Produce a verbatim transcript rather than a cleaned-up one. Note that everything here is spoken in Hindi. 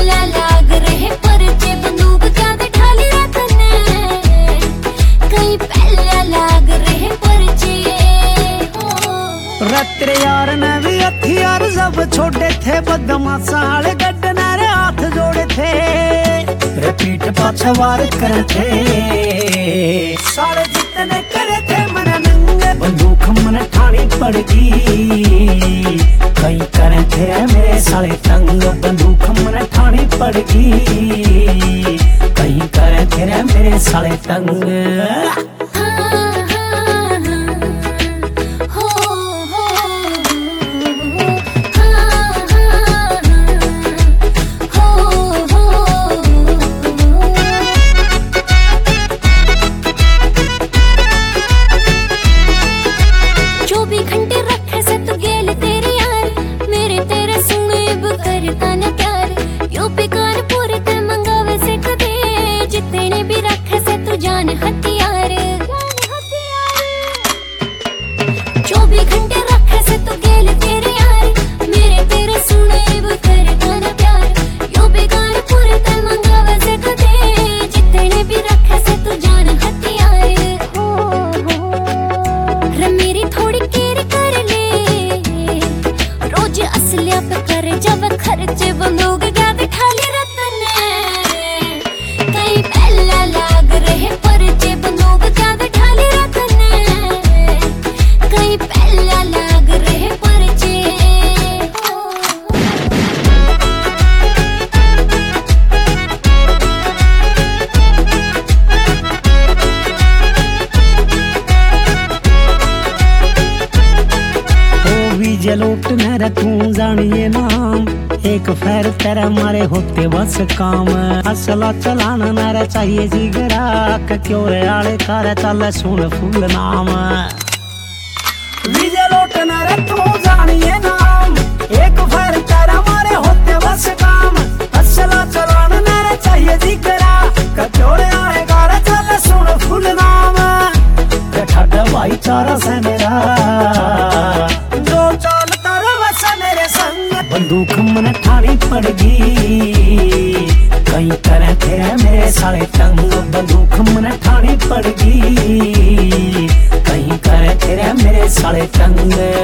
पहला लाग रहे परचे बंदूक ज्यादा ढाली रखने कहीं पहला लाग रहे परचे रत्रे यार ने भी हथियार सब छोटे थे बदमाशाल गड्ढे रे हाथ जोड़े थे रिपीट पाछे वार करे थे सारे जितने करे थे मन नंगे बंदूक मन ठानी पड़गी कहीं करे थे मेरे साले तंग बंदूक मन ठानी पड़गी कहीं करे थे मेरे साले तंग हथियार चौबीस घंटे रखे से तो गेल तेरे यार मेरे तेरे सुने करता ना प्यार यो बेगान पूरे ते मंगावे से कदे जितने भी रखे से तू जान हथियार रे मेरी थोड़ी केयर कर ले रोज असलिया पे करे जब खर्चे बंदूक क्या बिठाली रतन कहीं पहला लाग रहे परचे बंदूक ज्यादा ढाली रखने कहीं पहला लाग रहे परचे जलोट न रखूं जानिए नाम एक फैर तेरा मारे होते बस काम असला चलाना नारा चाहिए जिगरा क्यों रे आले करे चल सुन फुल नाम जलोट न रखूं जानिए नाम एक फैर तेरा मारे होते बस काम असला चलाना नारा चाहिए जिगरा क्यों रे आले करे चल सुन फुल नाम ठड भाईचारा से मेरा बंदूक मन ठानी पड़गी कहीं करे थे मेरे साले तंग बंदूक मन ठानी पड़गी कहीं करे थे मेरे साले तंग